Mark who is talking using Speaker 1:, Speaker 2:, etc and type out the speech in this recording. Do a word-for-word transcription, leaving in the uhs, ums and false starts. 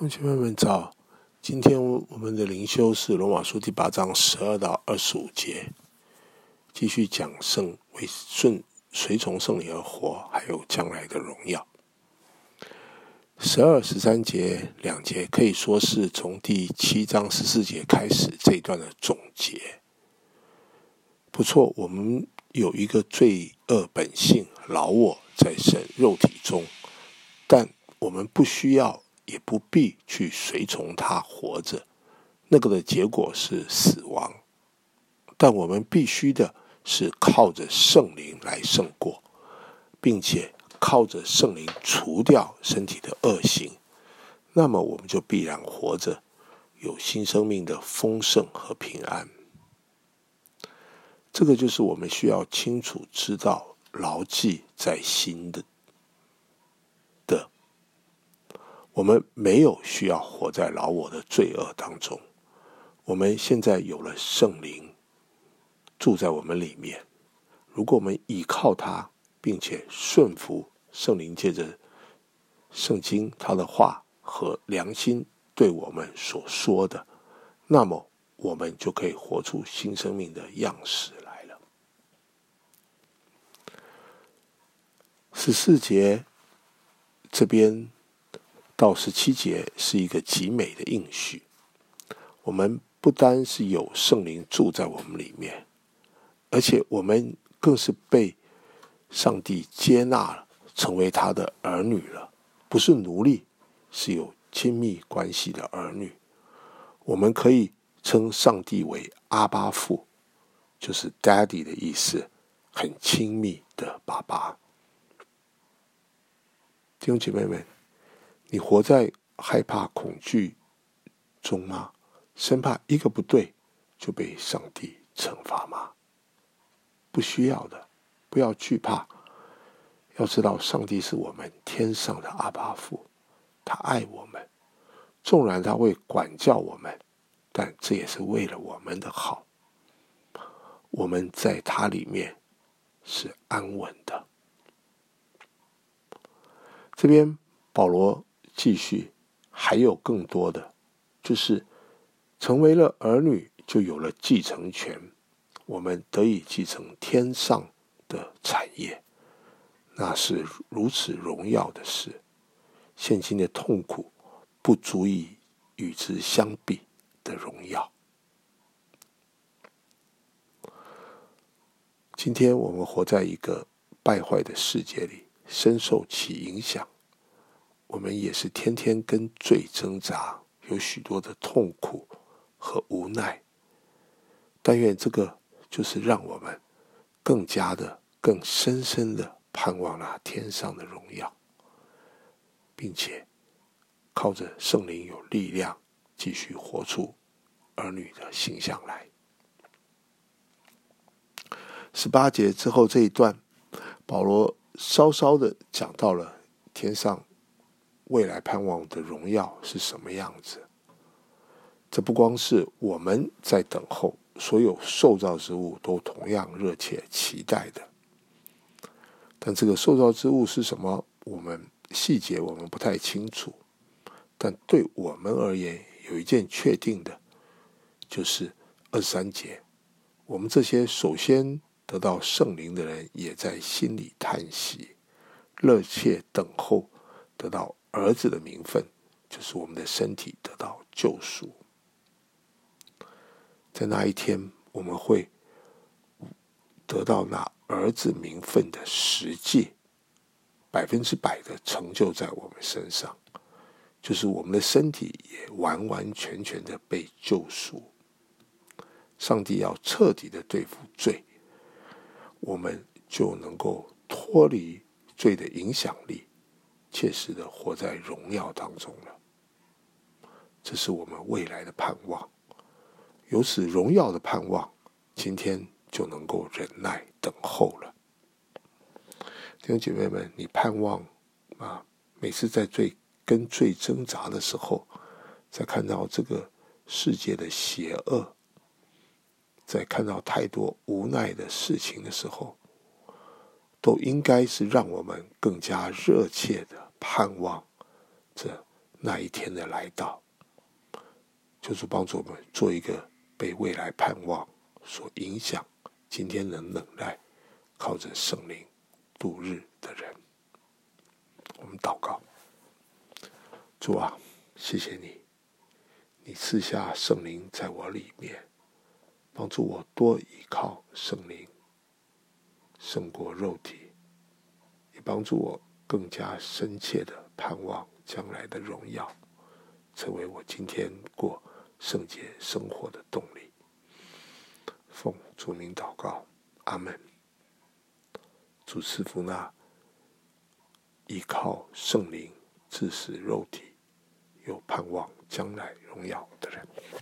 Speaker 1: 兄姐妹们早，今天我们的灵修是罗马书第八章十二到二十五节，继续讲圣为顺随从圣灵而活，还有将来的荣耀。十二、十三节两节可以说是从第七章十四节开始这一段的总结。不错，我们有一个罪恶本性老我在身肉体中，但我们不需要也不必去随从他活着，那个的结果是死亡。但我们必须的是靠着圣灵来胜过，并且靠着圣灵除掉身体的恶行，那么我们就必然活着，有新生命的丰盛和平安。这个就是我们需要清楚知道，牢记在心的。的我们没有需要活在老我的罪恶当中，我们现在有了圣灵住在我们里面。如果我们依靠他，并且顺服圣灵借着圣经他的话和良心对我们所说的，那么我们就可以活出新生命的样式来了。十四节这边到十七节是一个极美的应许，我们不单是有圣灵住在我们里面，而且我们更是被上帝接纳了，成为他的儿女了，不是奴隶，是有亲密关系的儿女。我们可以称上帝为阿爸父，就是 daddy 的意思，很亲密的爸爸。弟兄姐妹们，你活在害怕恐惧中吗？生怕一个不对就被上帝惩罚吗？不需要的，不要惧怕。要知道上帝是我们天上的阿爸父，他爱我们，纵然他会管教我们，但这也是为了我们的好。我们在他里面是安稳的。这边保罗继续，还有更多的，就是成为了儿女就有了继承权，我们得以继承天上的产业，那是如此荣耀的事，现今的痛苦不足以与之相比的荣耀。今天我们活在一个败坏的世界里，深受其影响，我们也是天天跟罪挣扎，有许多的痛苦和无奈。但愿这个就是让我们更加的、更深深的盼望那天上的荣耀，并且靠着圣灵有力量，继续活出儿女的形象来。十八节之后这一段，保罗稍稍的讲到了天上未来盼望的荣耀是什么样子。这不光是我们在等候，所有受造之物都同样热切期待的。但这个受造之物是什么，我们细节我们不太清楚。但对我们而言，有一件确定的，就是二十三节，我们这些首先得到圣灵的人，也在心里叹息，热切等候得到儿子的名分，就是我们的身体得到救赎。在那一天，我们会得到那儿子名分的实际，百分之百的成就在我们身上，就是我们的身体也完完全全的被救赎。上帝要彻底的对付罪，我们就能够脱离罪的影响力，切实的活在荣耀当中了。这是我们未来的盼望。有此荣耀的盼望，今天就能够忍耐等候了。弟兄姐妹们，你盼望啊，每次在罪跟罪挣扎的时候，在看到这个世界的邪恶，在看到太多无奈的事情的时候，都应该是让我们更加热切的盼望着那一天的来到。求主帮助我们做一个被未来盼望所影响，今天能忍耐，靠着圣灵度日的人。我们祷告。主啊，谢谢你，你赐下圣灵在我里面，帮助我多依靠圣灵，胜过肉体，也帮助我更加深切的盼望将来的荣耀，成为我今天过圣洁生活的动力。奉主名祷告，阿们。主赐福那依靠圣灵致死肉体，有盼望将来荣耀的人。